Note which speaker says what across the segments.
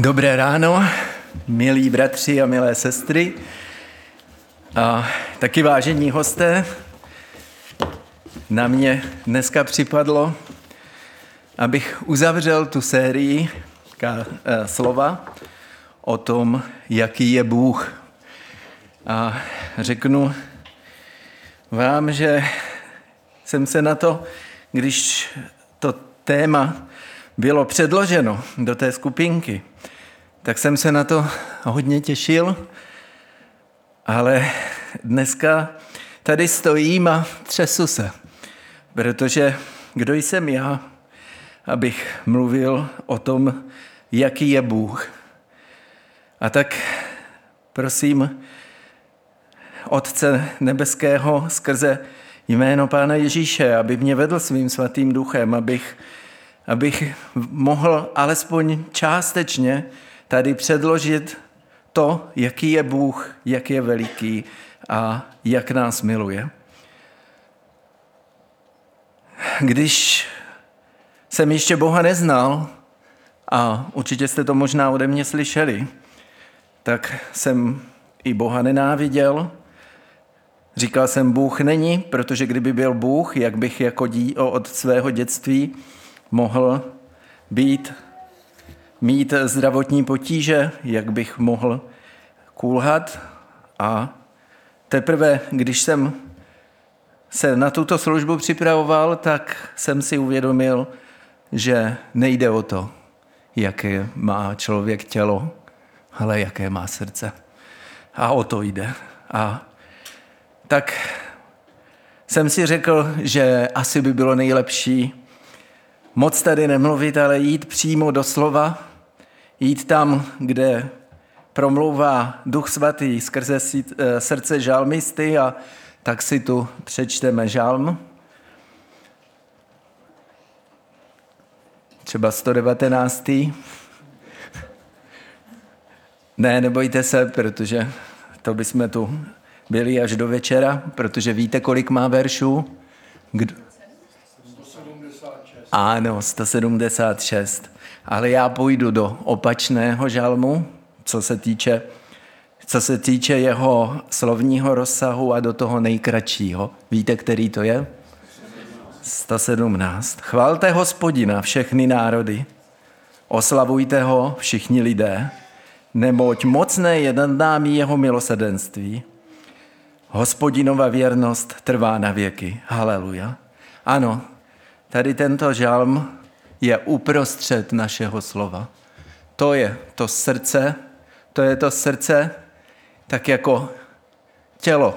Speaker 1: Dobré ráno, milí bratři a milé sestry a taky vážení hosté. Na mě dneska připadlo, abych uzavřel tu sérii slova o tom, jaký je Bůh. A řeknu vám, že jsem se na to, když to téma bylo předloženo do té skupinky, tak jsem se na to hodně těšil, ale dneska tady stojím a třesu se, protože kdo jsem já, abych mluvil o tom, jaký je Bůh. A tak prosím Otce nebeského skrze jméno Pána Ježíše, aby mě vedl svým svatým duchem, abych mohl alespoň částečně tady předložit to, jaký je Bůh, jak je veliký a jak nás miluje. Když jsem ještě Boha neznal, a určitě jste to možná ode mě slyšeli, tak jsem i Boha nenáviděl. Říkal jsem, Bůh není, protože kdyby byl Bůh, jak bych jako od svého dětství mohl mít zdravotní potíže, jak bych mohl kulhat. A teprve, když jsem se na tuto službu připravoval, tak jsem si uvědomil, že nejde o to, jaké má člověk tělo, ale jaké má srdce. A o to jde. A tak jsem si řekl, že asi by bylo nejlepší moc tady nemluvit, ale jít přímo do slova, jít tam, kde promlouvá Duch Svatý skrze srdce žalmisty, a tak si tu přečteme žalm. Třeba 119. Ne, nebojte se, protože to bychom tu byli až do večera, protože víte, kolik má veršů? 176. Ano, 176. Ale já půjdu do opačného žalmu, co se týče jeho slovního rozsahu, a do toho nejkratšího. Víte, který to je? 117. Chvalte Hospodina všechny národy, oslavujte ho všichni lidé, neboť mocné je nad námi jeho milosrdenství. Hospodinova věrnost trvá na věky. Haleluja. Ano, tady tento žalm je uprostřed našeho slova. To je to srdce, tak jako tělo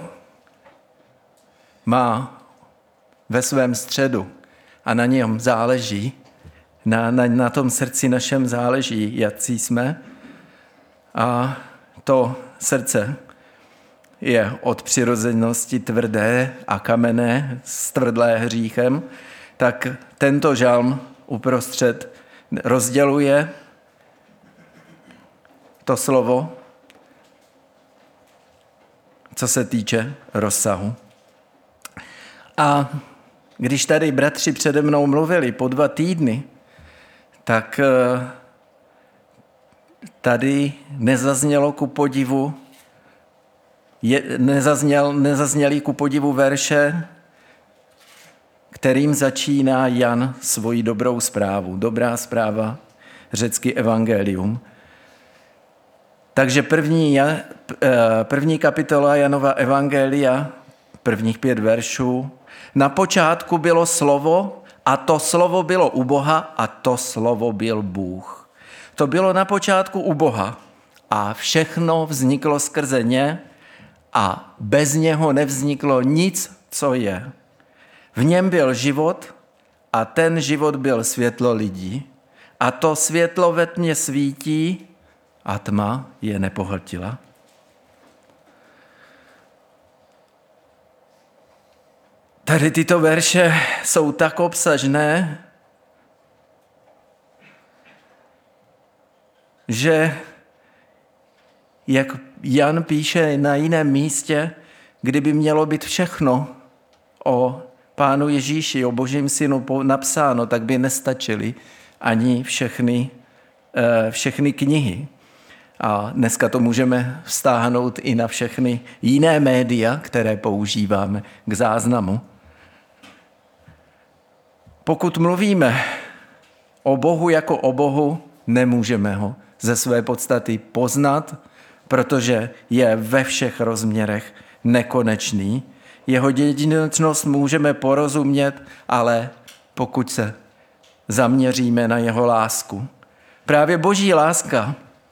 Speaker 1: má ve svém středu a na něm záleží, na tom srdci našem záleží, jací jsme. A to srdce je od přirozenosti tvrdé a kamenné, stvrdlé hříchem, tak tento žalm uprostřed rozděluje to slovo, co se týče rozsahu. A když tady bratři přede mnou mluvili po 2 týdny, tak tady nezazněly ku podivu verše, kterým začíná Jan svoji dobrou zprávu. Dobrá zpráva, řecky evangelium. Takže první kapitola Janova evangelia, prvních 5 veršů. Na počátku bylo slovo, a to slovo bylo u Boha, a to slovo byl Bůh. To bylo na počátku u Boha a všechno vzniklo skrze ně a bez něho nevzniklo nic, co je. V něm byl život a ten život byl světlo lidí. A to světlo ve tmě svítí a tma je nepohltila. Tady tyto verše jsou tak obsažné, že jak Jan píše na jiném místě, kdyby mělo být všechno o Pánu Ježíši, o Božím synu napsáno, tak by nestačily ani všechny všechny knihy. A dneska to můžeme vztáhnout i na všechny jiné média, které používáme k záznamu. Pokud mluvíme o Bohu jako o Bohu, nemůžeme ho ze své podstaty poznat, protože je ve všech rozměrech nekonečný. Jeho jedinečnost můžeme porozumět, ale pokud se zaměříme na jeho lásku. Právě Boží láska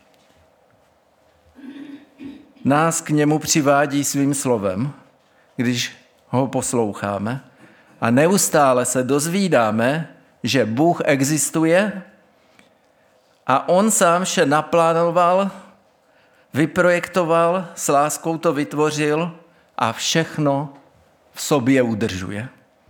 Speaker 1: nás k němu přivádí svým slovem, když ho posloucháme. A neustále se dozvídáme, že Bůh existuje a on sám vše naplánoval, vyprojektoval, s láskou to vytvořil a všechno v sobě udržuje.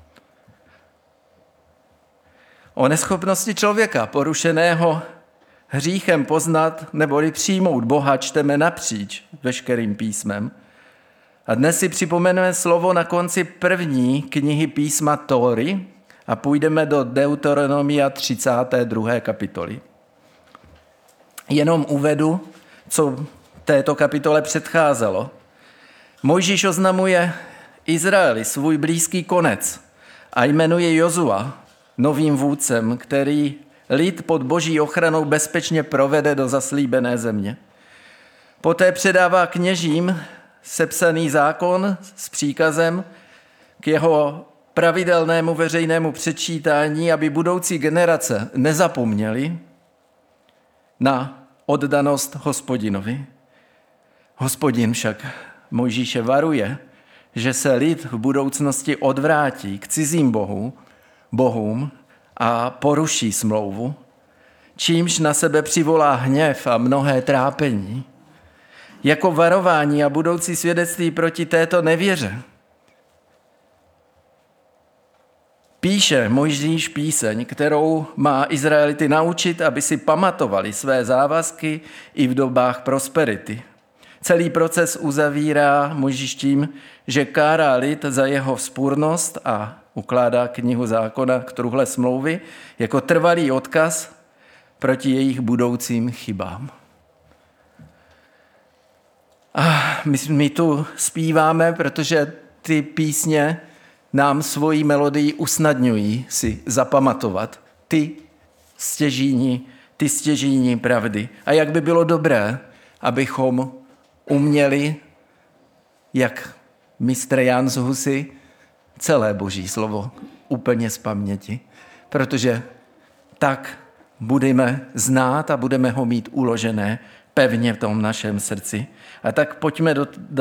Speaker 1: O neschopnosti člověka porušeného hříchem poznat neboli přijmout Boha čteme napříč veškerým písmem. A dnes si připomeneme slovo na konci první knihy písma Tóry a půjdeme do Deuteronomia 32. kapitoly. Jenom uvedu, co této kapitole předcházelo. Mojžíš oznamuje Izraeli svůj blízký konec a jmenuje Jozua novým vůdcem, který lid pod Boží ochranou bezpečně provede do zaslíbené země. Poté předává kněžím sepsaný zákon s příkazem k jeho pravidelnému veřejnému přečítání, aby budoucí generace nezapomněly na oddanost Hospodinovi. Hospodin však Mojžíše varuje, že se lid v budoucnosti odvrátí k cizím bohům a poruší smlouvu, čímž na sebe přivolá hněv a mnohé trápení. Jako varování a budoucí svědectví proti této nevěře píše Mojžíš píseň, kterou má Izraelity naučit, aby si pamatovali své závazky i v dobách prosperity. Celý proces uzavírá Mojžíš tím, že kárá lid za jeho vzpůrnost a ukládá knihu zákona k truhle smlouvy jako trvalý odkaz proti jejich budoucím chybám. A my tu zpíváme, protože ty písně nám svojí melodii usnadňují si zapamatovat ty stěžíní pravdy. A jak by bylo dobré, abychom uměli, jak mistr Jan z Husy, celé Boží slovo úplně z paměti, protože tak budeme znát a budeme ho mít uložené pevně v tom našem srdci. A tak pojďme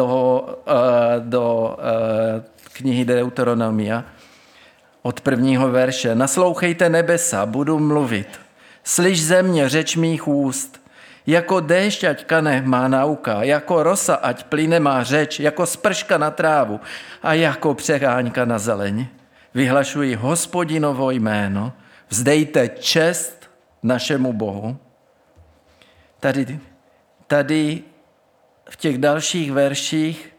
Speaker 1: do knihy Deuteronomia od 1. verše. Naslouchejte nebesa, budu mluvit. Slyš země, řeč mých úst. Jako déšť, ať kane, má nauka. Jako rosa, ať plyne, má řeč. Jako sprška na trávu a jako přeháňka na zeleň. Vyhlašuji Hospodinovo jméno. Vzdejte čest našemu Bohu. Tady v těch dalších verších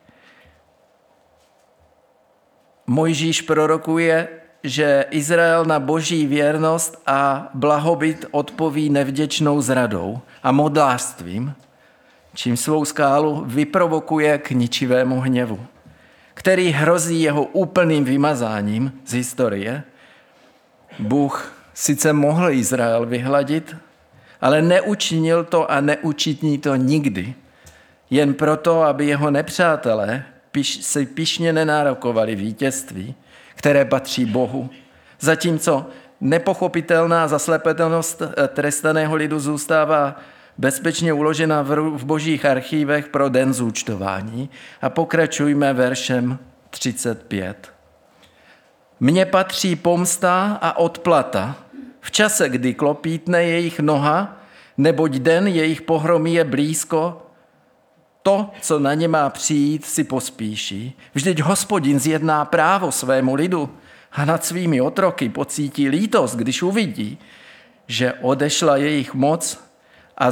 Speaker 1: Mojžíš prorokuje, že Izrael na Boží věrnost a blahobyt odpoví nevděčnou zradou a modlářstvím, čím svou skálu vyprovokuje k ničivému hněvu, který hrozí jeho úplným vymazáním z historie. Bůh sice mohl Izrael vyhladit, ale neučinil to a neučiní to nikdy. Jen proto, aby jeho nepřátelé si pyšně nenárokovali vítězství, které patří Bohu. Zatímco nepochopitelná zaslepenost trestaného lidu zůstává bezpečně uložena v Božích archívech pro den zúčtování. A pokračujme veršem 35. Mně patří pomsta a odplata v čase, kdy klopítne jejich noha, neboť den jejich pohromy je blízko, to, co na ně má přijít, si pospíší. Vždyť Hospodin zjedná právo svému lidu a nad svými otroky pocítí lítost, když uvidí, že odešla jejich moc a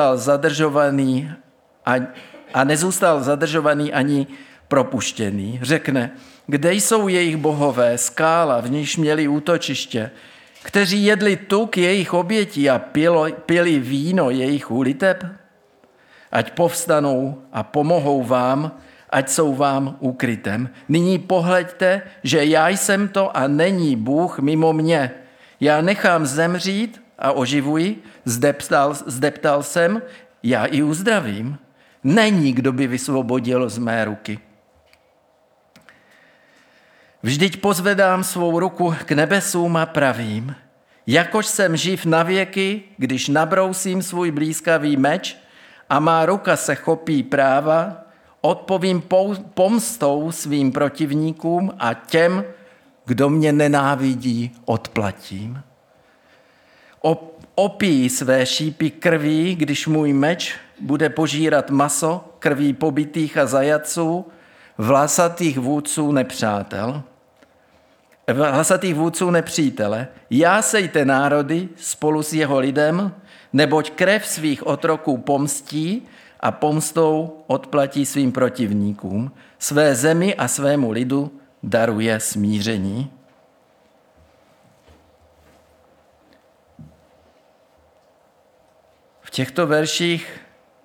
Speaker 1: nezůstal zadržovaný ani propuštěný. Řekne, kde jsou jejich bohové, skála, v níž měli útočiště, kteří jedli tuk jejich obětí a pili víno jejich úliteb? Ať povstanou a pomohou vám, ať jsou vám úkrytem. Nyní pohleďte, že já jsem to a není Bůh mimo mě. Já nechám zemřít a oživuji, zdeptal jsem, já i uzdravím. Není, kdo by vysvobodil z mé ruky. Vždyť pozvedám svou ruku k nebesům a pravím, jakož jsem živ na věky, když nabrousím svůj blýskavý meč a má ruka se chopí práva, odpovím pomstou svým protivníkům a těm, kdo mě nenávidí, odplatím. Opíjí své šípy krví, když můj meč bude požírat maso krví pobitých a zajatců, vlasatých vůdců nepřítele. Jásejte národy spolu s jeho lidem, neboť krev svých otroků pomstí a pomstou odplatí svým protivníkům. Své zemi a svému lidu daruje smíření. V těchto verších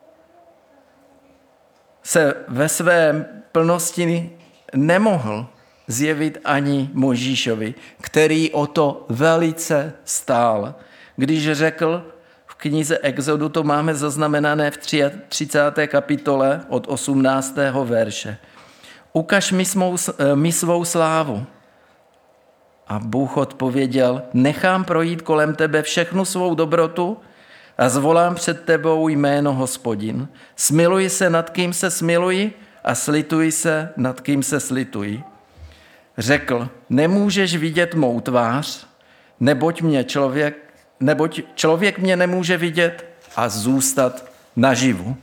Speaker 1: se ve své plnosti nemohl zjevit ani Mojžíšovi, který o to velice stál. Když řekl v knize Exodu, to máme zaznamenané v 30. kapitole od 18. verše. Ukaž mi svou slávu. A Bůh odpověděl, nechám projít kolem tebe všechnu svou dobrotu a zvolám před tebou jméno Hospodin. Smiluji se, nad kým se smiluji, a slituji se, nad kým se slituji. Řekl, nemůžeš vidět mou tvář, neboť člověk mě nemůže vidět a zůstat naživu.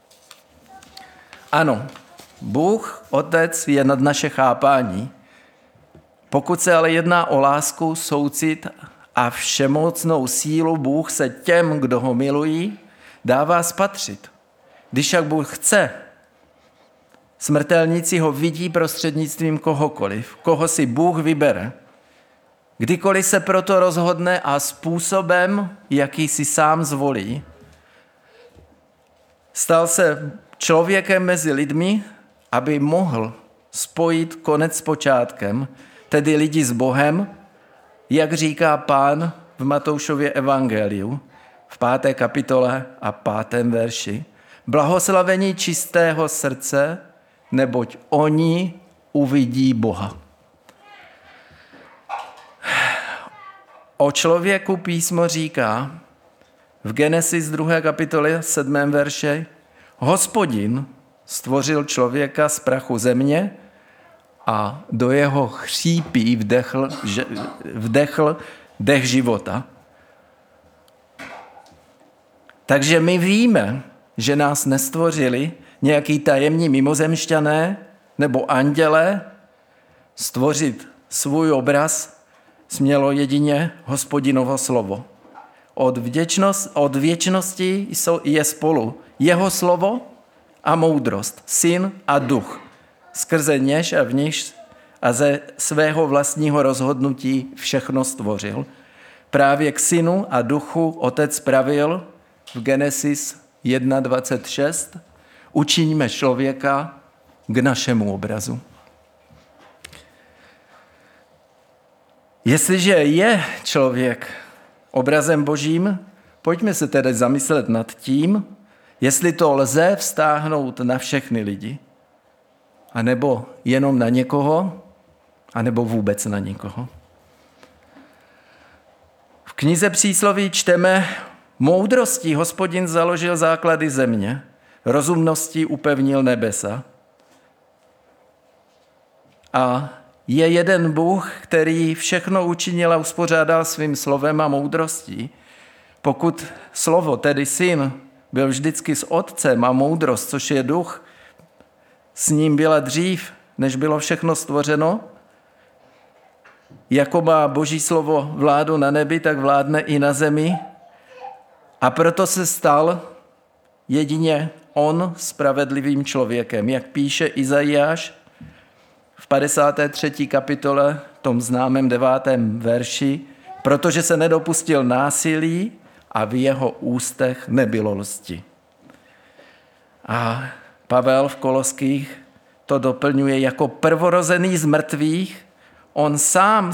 Speaker 1: Ano, Bůh, Otec, je nad naše chápání. Pokud se ale jedná o lásku, soucit a všemocnou sílu, Bůh se těm, kdo ho milují, dává spatřit. Když však Bůh chce, smrtelníci ho vidí prostřednictvím kohokoliv, koho si Bůh vybere. Kdykoliv se proto rozhodne a způsobem, jaký si sám zvolí. Stal se člověkem mezi lidmi, aby mohl spojit konec s počátkem, tedy lidi s Bohem, jak říká Pán v Matoušově evangeliu v 5. kapitole a 5. verši. Blahoslavení čistého srdce, neboť oni uvidí Boha. O člověku písmo říká v Genesis 2. kapitole 7. verši, Hospodin stvořil člověka z prachu země a do jeho chřípí vdechl dech života. Takže my víme, že nás nestvořili nějaký tajemní mimozemšťané nebo andělé. Stvořit svůj obraz smělo jedině Hospodinovo slovo. Od věčnosti je spolu jeho slovo a moudrost, syn a duch, skrze něž a v níž a ze svého vlastního rozhodnutí všechno stvořil. Právě k synu a duchu Otec pravil v Genesis 1.26, učiňme člověka k našemu obrazu. Jestliže je člověk obrazem Božím, pojďme se tedy zamyslet nad tím, jestli to lze vztáhnout na všechny lidi, anebo jenom na někoho, anebo vůbec na nikoho. V knize Přísloví čteme, moudrostí Hospodin založil základy země, rozumností upevnil nebesa. A je jeden Bůh, který všechno učinil a uspořádal svým slovem a moudrostí. Pokud slovo, tedy syn, byl vždycky s otcem a moudrost, což je duch, s ním byla dřív, než bylo všechno stvořeno, jako má Boží slovo vládu na nebi, tak vládne i na zemi. A proto se stal jedině on spravedlivým člověkem. Jak píše Izajáš v 53. kapitole, tom známém 9. verši, protože se nedopustil násilí a v jeho ústech nebylo lsti. A Pavel v Koloských to doplňuje jako prvorozený z mrtvých, on sám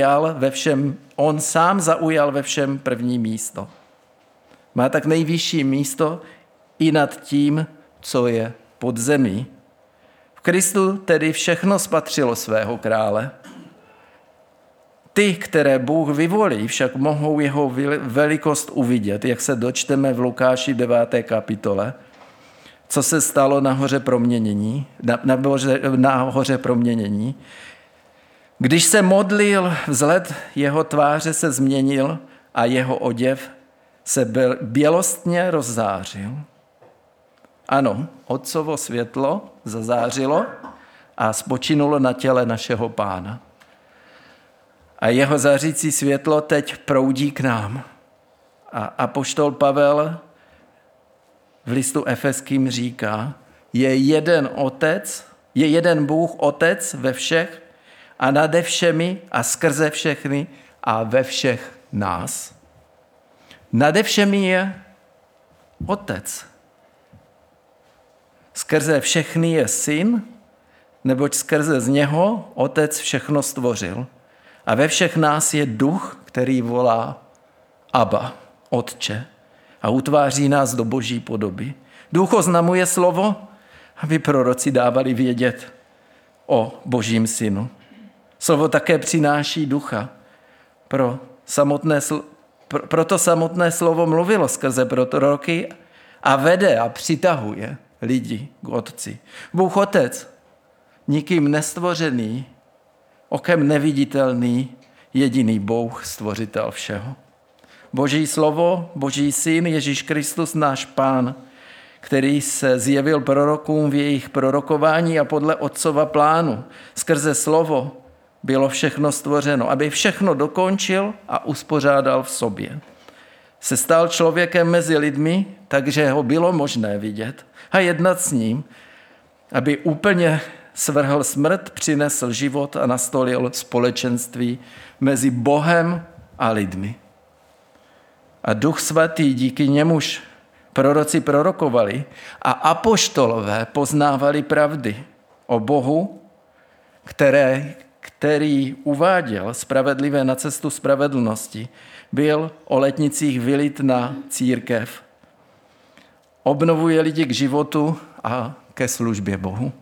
Speaker 1: zaujal ve všem první místo. Má tak nejvyšší místo i nad tím, co je pod zemí. V Kristu tedy všechno spatřilo svého krále. Ty, které Bůh vyvolí, však mohou jeho velikost uvidět, jak se dočteme v Lukáši 9. kapitole, co se stalo na hoře proměnění. Když se modlil, vzhled jeho tváře se změnil a jeho oděv se bělostně rozzářil. Ano, Otcovo světlo zazářilo a spočinulo na těle našeho Pána. A jeho zářící světlo teď proudí k nám. A apoštol Pavel v listu Efeským říká, je jeden Bůh Otec ve všech a nade všemi a skrze všechny a ve všech nás. Nade všemi je Otec. Skrze všechny je Syn, neboť skrze z něho Otec všechno stvořil. A ve všech nás je Duch, který volá Abba, Otče, a utváří nás do Boží podoby. Duch oznamuje slovo, aby proroci dávali vědět o Božím Synu. Slovo také přináší ducha. Proto samotné slovo mluvilo skrze proroky a vede a přitahuje lidi k Otci. Bůh Otec, nikým nestvořený, okem neviditelný, jediný Bůh, stvořitel všeho. Boží slovo, Boží Syn, Ježíš Kristus, náš Pán, který se zjevil prorokům v jejich prorokování a podle Otcova plánu. Skrze slovo bylo všechno stvořeno, aby všechno dokončil a uspořádal v sobě. Se stal člověkem mezi lidmi, takže ho bylo možné vidět a jednat s ním, aby úplně svrhl smrt, přinesl život a nastolil společenství mezi Bohem a lidmi. A Duch Svatý, díky němuž proroci prorokovali a apoštolové poznávali pravdy o Bohu, který uváděl spravedlivé na cestu spravedlnosti, byl o letnicích vylit na církev. Obnovuje lidi k životu a ke službě Bohu.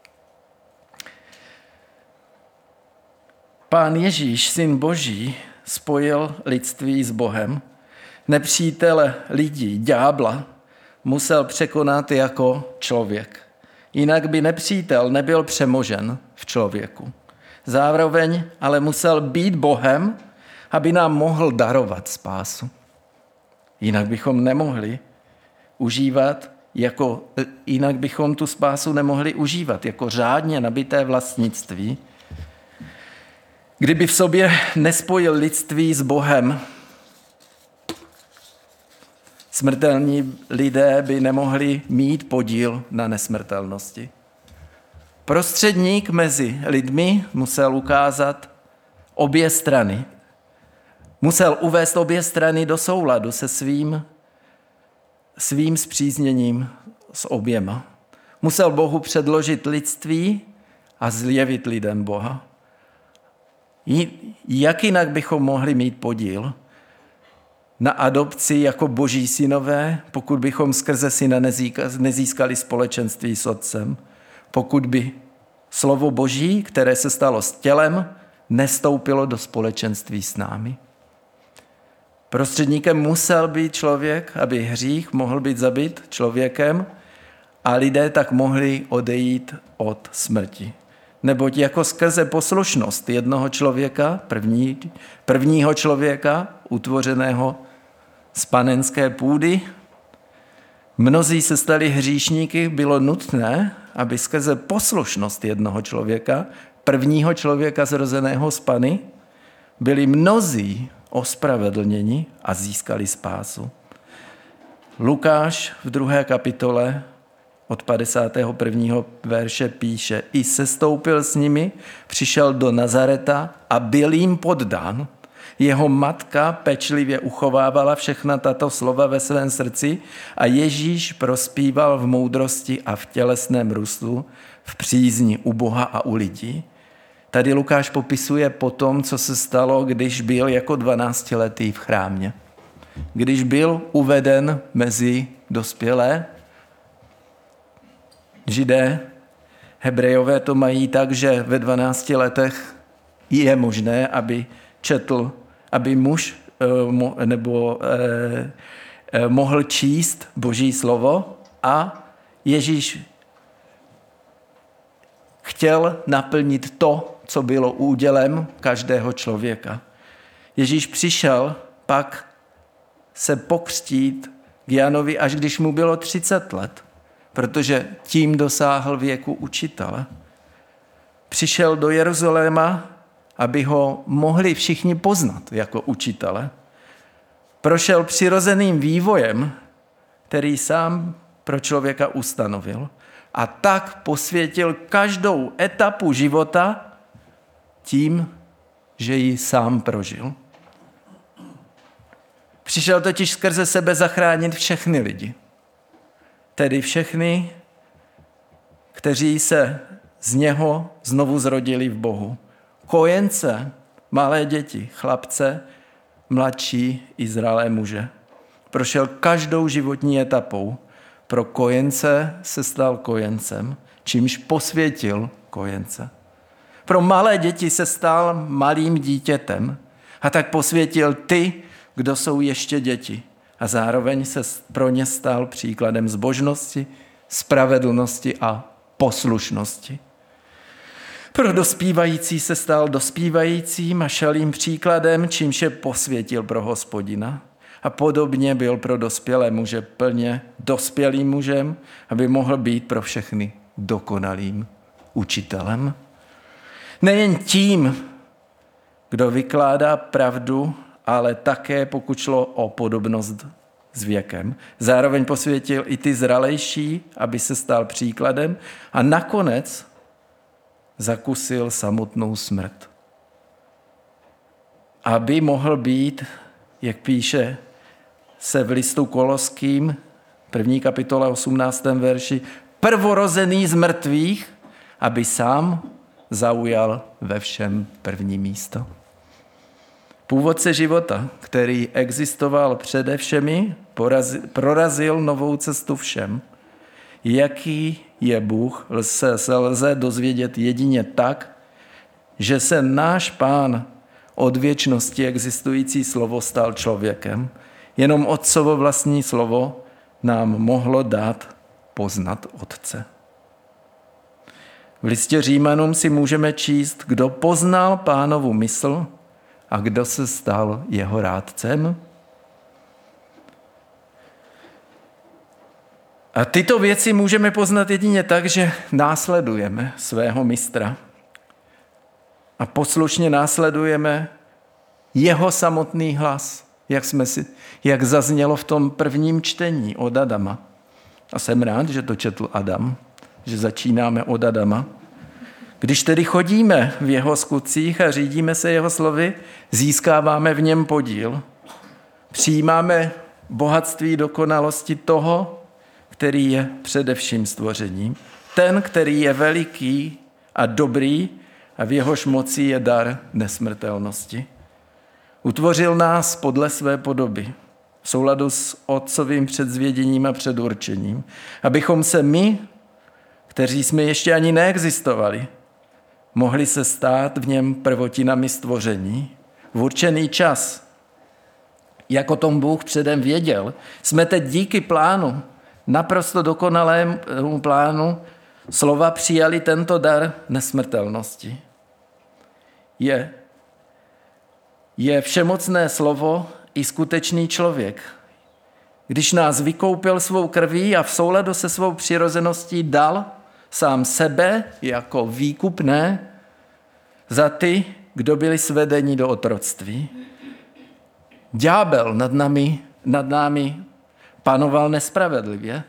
Speaker 1: Pán Ježíš, Syn Boží, spojil lidství s Bohem. Nepřítele lidí, ďábla, musel překonat jako člověk. Jinak by nepřítel nebyl přemožen v člověku. Zároveň ale musel být Bohem, aby nám mohl darovat spásu. Jinak bychom tu spásu nemohli užívat jako řádně nabité vlastnictví. Kdyby v sobě nespojil lidství s Bohem, smrtelní lidé by nemohli mít podíl na nesmrtelnosti. Prostředník mezi lidmi musel ukázat obě strany. Musel uvést obě strany do souladu se svým spřízněním s oběma. Musel Bohu předložit lidství a zjevit lidem Boha. Jak jinak bychom mohli mít podíl na adopci jako boží synové, pokud bychom skrze syna nezískali společenství s Otcem, pokud by slovo Boží, které se stalo s tělem, nestoupilo do společenství s námi. Prostředníkem musel být člověk, aby hřích mohl být zabit člověkem a lidé tak mohli odejít od smrti. Neboť jako skrze poslušnost jednoho člověka, prvního člověka, utvořeného z panenské půdy, mnozí se stali hříšníky, bylo nutné, aby skrze poslušnost jednoho člověka, prvního člověka zrozeného z Pany, byli mnozí ospravedlněni a získali spásu. Lukáš v 2. kapitole od 51. verše píše: I sestoupil s nimi, přišel do Nazareta a byl jim poddán. Jeho matka pečlivě uchovávala všechna tato slova ve svém srdci a Ježíš prospíval v moudrosti a v tělesném růstu, v přízni u Boha a u lidí. Tady Lukáš popisuje potom, co se stalo, když byl jako 12letý v chrámě. Když byl uveden mezi dospělé Židé, Hebrejové to mají tak, že ve 12 letech je možné, aby muž mohl číst Boží slovo, a Ježíš chtěl naplnit to, co bylo údělem každého člověka. Ježíš přišel pak se pokřtít k Janovi, až když mu bylo 30 let, protože tím dosáhl věku učitele. Přišel do Jeruzaléma, aby ho mohli všichni poznat jako učitele. Prošel přirozeným vývojem, který sám pro člověka ustanovil, a tak posvětil každou etapu života tím, že ji sám prožil. Přišel totiž skrze sebe zachránit všechny lidi. Tedy všechny, kteří se z něho znovu zrodili v Bohu. Kojence, malé děti, chlapce, mladší i zralé muže. Prošel každou životní etapou. Pro kojence se stal kojencem, čímž posvětil kojence. Pro malé děti se stal malým dítětem a tak posvětil ty, kdo jsou ještě děti. A zároveň se pro ně stal příkladem zbožnosti, spravedlnosti a poslušnosti. Pro dospívající se stal dospívajícím a šel jim příkladem, čímž je posvětil pro Hospodina. A podobně byl pro dospělé muže plně dospělým mužem, aby mohl být pro všechny dokonalým učitelem. Nejen tím, kdo vykládá pravdu, ale také pokud šlo o podobnost s věkem. Zároveň posvětil i ty zralejší, aby se stal příkladem, a nakonec zakusil samotnou smrt. Aby mohl být, jak píše se v listu Koloským, 1. kapitola 18. verši, prvorozený z mrtvých, aby sám zaujal ve všem první místo. Původce života, který existoval přede všemi, prorazil novou cestu všem. Jaký je Bůh, se lze dozvědět jedině tak, že se náš Pán od věčnosti existující slovo stal člověkem. Jenom Otcovo vlastní slovo nám mohlo dát poznat Otce. V listě Římanům si můžeme číst, kdo poznal Pánovu mysl a kdo se stal jeho rádcem. A tyto věci můžeme poznat jedině tak, že následujeme svého mistra a poslušně následujeme jeho samotný hlas, jak zaznělo v tom prvním čtení od Adama. A jsem rád, že to četl Adam, že začínáme od Adama. Když tedy chodíme v jeho skutcích a řídíme se jeho slovy, získáváme v něm podíl. Přijímáme bohatství dokonalosti toho, který je především stvořením. Ten, který je veliký a dobrý a v jehož moci je dar nesmrtelnosti. Utvořil nás podle své podoby, v souladu s otcovým předzvěděním a předurčením, abychom se my, kteří jsme ještě ani neexistovali, mohli se stát v něm prvotinami stvoření. V určený čas, jak o tom Bůh předem věděl, jsme teď díky plánu, naprosto dokonalému plánu, slova přijali tento dar nesmrtelnosti. Je všemocné slovo i skutečný člověk. Když nás vykoupil svou krví a v souladu se svou přirozeností dal sám sebe jako výkupné za ty, kdo byli svedeni do otroctví. Ďábel nad námi panoval nespravedlivě,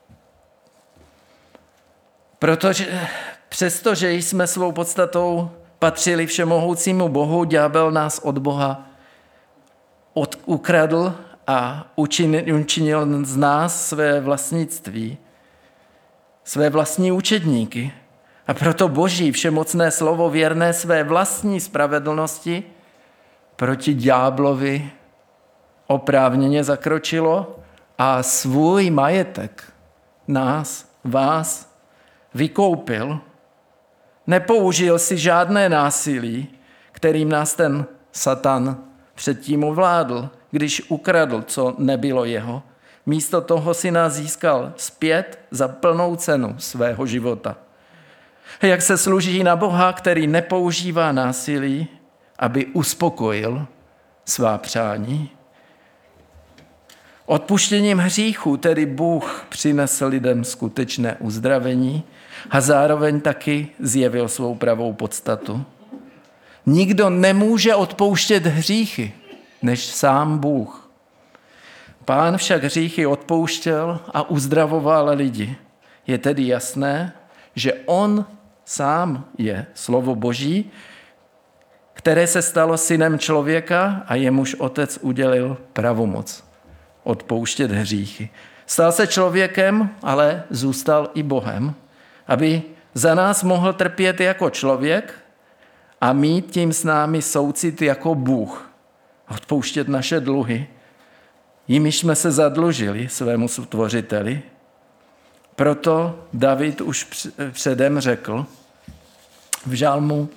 Speaker 1: přestože jsme svou podstatou patřili všemohoucímu Bohu, ďábel nás od Boha ukradl a učinil z nás své vlastnictví, své vlastní učedníky. A proto Boží všemocné slovo věrné své vlastní spravedlnosti proti ďáblovi oprávněně zakročilo a svůj majetek nás, vás, vykoupil. Nepoužil si žádné násilí, kterým nás ten Satan předtím ovládl, když ukradl, co nebylo jeho. Místo toho si nás získal zpět za plnou cenu svého života. Jak se služí na Boha, který nepoužívá násilí, aby uspokojil svá přání. Odpuštěním hříchu tedy Bůh přinesl lidem skutečné uzdravení a zároveň taky zjevil svou pravou podstatu. Nikdo nemůže odpouštět hříchy, než sám Bůh. Pán však hříchy odpouštěl a uzdravoval lidi. Je tedy jasné, že on sám je slovo Boží, které se stalo synem člověka a jemuž otec udělil pravomoc odpouštět hříchy. Stal se člověkem, ale zůstal i Bohem, aby za nás mohl trpět jako člověk a mít tím s námi soucit jako Bůh, odpouštět naše dluhy, jimiž jsme se zadlužili svému stvořiteli. Proto David už předem řekl, v Žalmu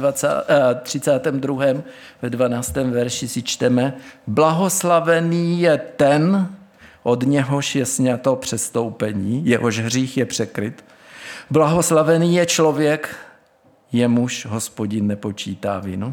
Speaker 1: 32. ve 12. verši si čteme: Blahoslavený je ten, od něhož je sňato přestoupení, jehož hřích je překryt. Blahoslavený je člověk, jemuž Hospodin nepočítá vinu.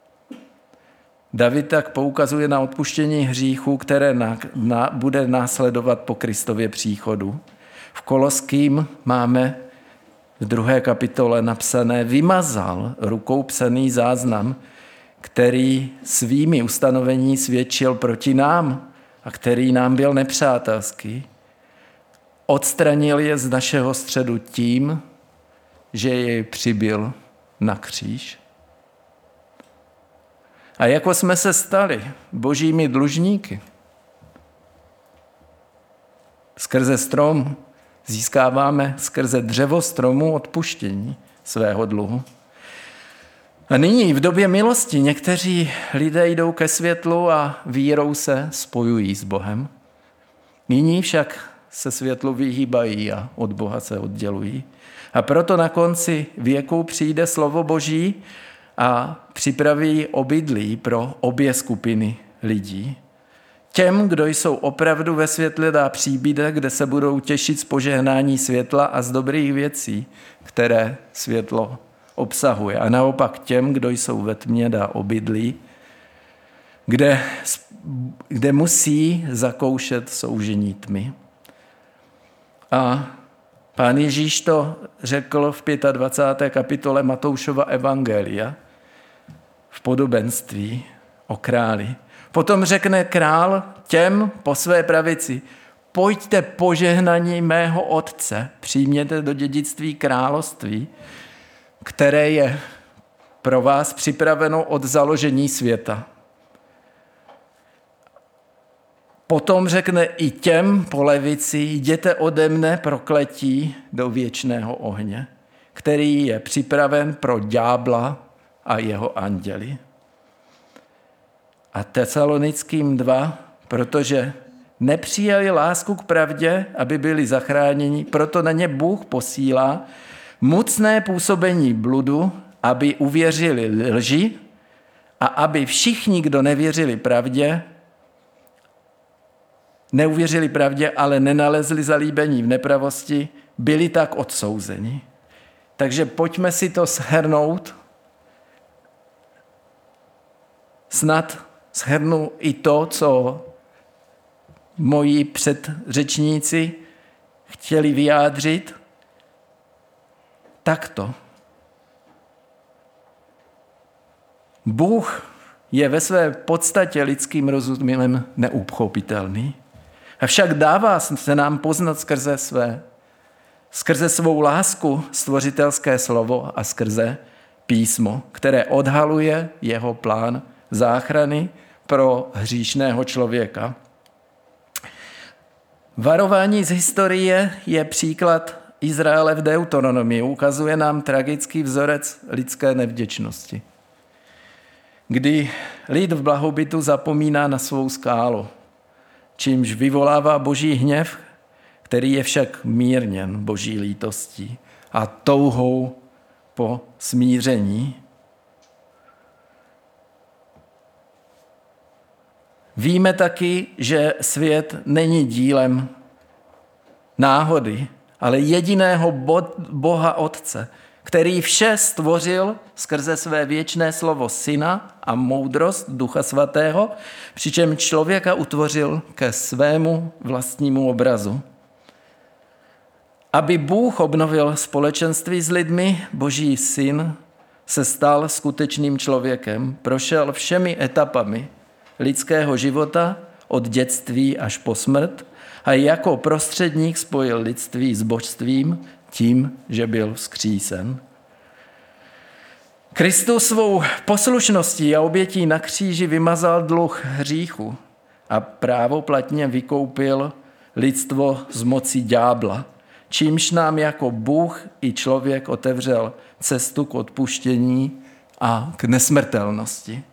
Speaker 1: David tak poukazuje na odpuštění hříchů, které bude následovat po Kristově příchodu. V Koloským máme v 2. kapitole napsané: vymazal rukou psaný záznam, který svými ustanovení svědčil proti nám a který nám byl nepřátelský. Odstranil je z našeho středu tím, že jej přibyl na kříž. A jako jsme se stali božími dlužníky, skrze strom získáváme skrze dřevo stromu odpuštění svého dluhu. A nyní v době milosti někteří lidé jdou ke světlu a vírou se spojují s Bohem. Jiní však se světlu vyhýbají a od Boha se oddělují. A proto na konci věku přijde slovo Boží a připraví obydlí pro obě skupiny lidí. Těm, kdo jsou opravdu ve světle, dá příbytek, kde se budou těšit z požehnání světla a z dobrých věcí, které světlo obsahuje. A naopak těm, kdo jsou ve tmě, dá obydlí, kde musí zakoušet soužení A Pán Ježíš to řekl v 25. kapitole Matoušova evangelia v podobenství o králi. Potom řekne král těm po své pravici: pojďte požehnaní mého otce, přijměte do dědictví království, které je pro vás připraveno od založení světa. Potom řekne i těm po levici: jděte ode mne prokletí do věčného ohně, který je připraven pro ďábla a jeho anděli. A Tesalonickým 2, protože nepřijali lásku k pravdě, aby byli zachráněni, proto na ně Bůh posílá mocné působení bludu, aby uvěřili lži a aby všichni, kdo neuvěřili pravdě, ale nenalezli zalíbení v nepravosti, byli tak odsouzeni. Takže pojďme si to shrnout. Snad shrnu i to, co moji předřečníci chtěli vyjádřit. Takto. Bůh je ve své podstatě lidským rozumem neuchopitelný. Avšak dává se nám poznat skrze svou lásku, stvořitelské slovo a skrze písmo, které odhaluje jeho plán záchrany pro hříšného člověka. Varování z historie je příklad Izraele v Deuteronomii. Ukazuje nám tragický vzorec lidské nevděčnosti, kdy lid v blahobytu zapomíná na svou skálu, čímž vyvolává boží hněv, který je však mírněn boží lítostí a touhou po smíření. Víme taky, že svět není dílem náhody, ale jediného Boha Otce, který vše stvořil skrze své věčné slovo Syna a moudrost Ducha Svatého, přičemž člověka utvořil ke svému vlastnímu obrazu. Aby Bůh obnovil společenství s lidmi, Boží Syn se stal skutečným člověkem, prošel všemi etapami lidského života od dětství až po smrt a jako prostředník spojil lidství s božstvím tím, že byl vzkřísen. Kristus svou poslušností a obětí na kříži vymazal dluh hříchu a právoplatně vykoupil lidstvo z moci ďábla, čímž nám jako Bůh i člověk otevřel cestu k odpuštění a k nesmrtelnosti.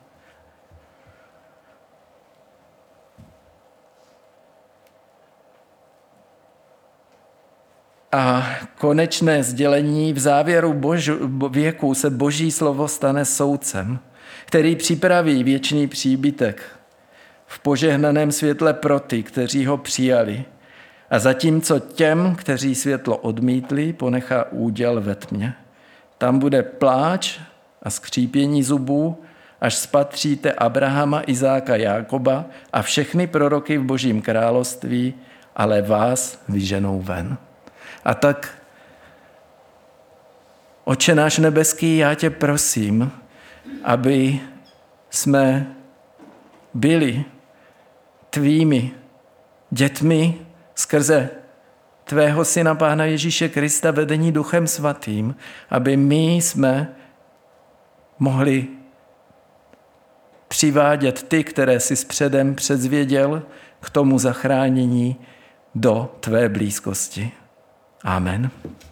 Speaker 1: A konečné sdělení: v závěru věku se Boží slovo stane soudcem, který připraví věčný příbytek v požehnaném světle pro ty, kteří ho přijali. A zatímco těm, kteří světlo odmítli, ponechá úděl ve tmě. Tam bude pláč a skřípění zubů, až spatříte Abrahama, Izáka, Jákoba a všechny proroky v Božím království, ale vás vyženou ven. A tak, Otče náš nebeský, já tě prosím, aby jsme byli tvými dětmi skrze tvého Syna Pána Ježíše Krista vedení Duchem Svatým, aby my jsme mohli přivádět ty, které jsi předem předzvěděl k tomu zachránění do tvé blízkosti. Amen.